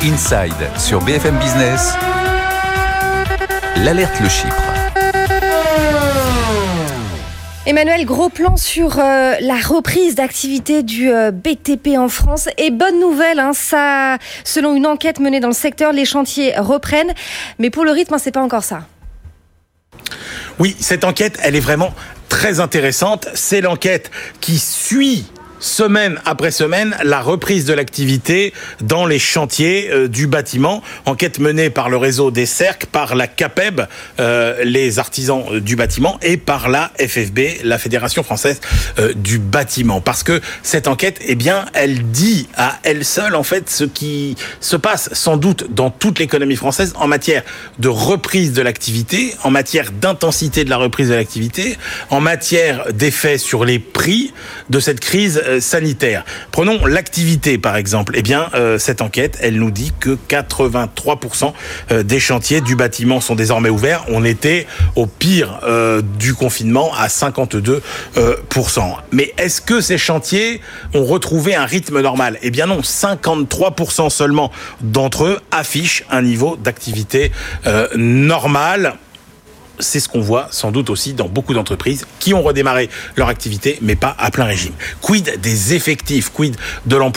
Inside sur BFM Business, l'alerte Le Chypre. Emmanuel, gros plan sur la reprise d'activité du BTP en France. Et bonne nouvelle, ça, selon une enquête menée dans le secteur, les chantiers reprennent. Mais pour le rythme, c'est pas encore ça. Oui, cette enquête, elle est vraiment très intéressante. C'est l'enquête qui suit semaine après semaine la reprise de l'activité dans les chantiers du bâtiment. Enquête menée par le réseau des Cercles, par la CAPEB, les artisans du bâtiment, et par la FFB, la Fédération française du bâtiment. Parce que cette enquête, elle dit à elle seule, en fait, ce qui se passe sans doute dans toute l'économie française en matière de reprise de l'activité, en matière d'intensité de la reprise de l'activité, en matière d'effet sur les prix de cette crise sanitaire. Prenons l'activité, par exemple. Cette enquête, elle nous dit que 83% des chantiers du bâtiment sont désormais ouverts. On était au pire du confinement à 52%. Mais est-ce que ces chantiers ont retrouvé un rythme normal ? Non, 53% seulement d'entre eux affichent un niveau d'activité normal. C'est ce qu'on voit sans doute aussi dans beaucoup d'entreprises qui ont redémarré leur activité, mais pas à plein régime. Quid des effectifs, quid de l'emploi ?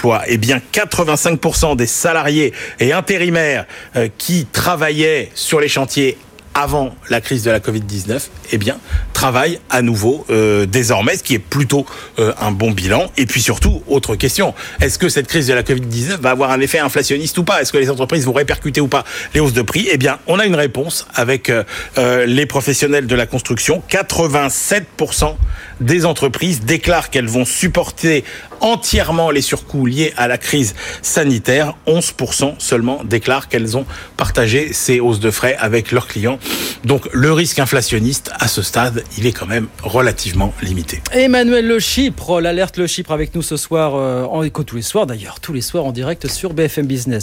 85% des salariés et intérimaires qui travaillaient sur les chantiers avant la crise de la Covid-19, travaillent à nouveau désormais, ce qui est plutôt un bon bilan. Et puis surtout, autre question, est-ce que cette crise de la Covid-19 va avoir un effet inflationniste ou pas ? Est-ce que les entreprises vont répercuter ou pas les hausses de prix ? On a une réponse avec les professionnels de la construction. 87% des entreprises déclarent qu'elles vont supporter entièrement les surcoûts liés à la crise sanitaire. 11% seulement déclarent qu'elles ont partagé ces hausses de frais avec leurs clients. Donc le risque inflationniste à ce stade, il est quand même relativement limité. Emmanuel Le Chypre, l'alerte Le Chypre avec nous ce soir, tous les soirs en direct sur BFM Business.